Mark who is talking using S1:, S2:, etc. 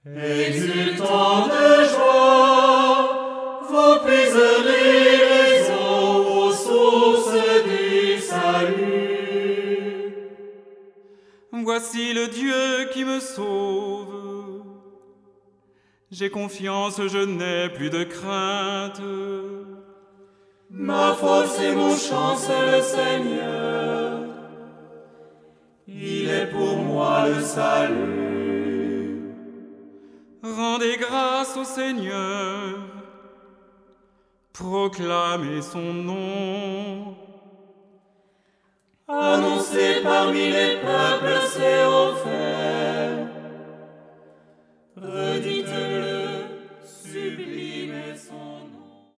S1: Exultant de joie, vous puiserez les eaux aux sources du salut.
S2: Voici le Dieu qui me sauve. J'ai confiance, je n'ai plus de crainte.
S1: Ma force et mon chant, c'est le Seigneur. Il est pour moi le salut.
S2: Rendez grâce au Seigneur. Proclamez son nom.
S1: Annoncez parmi les peuples ses hauts faits. Redites-le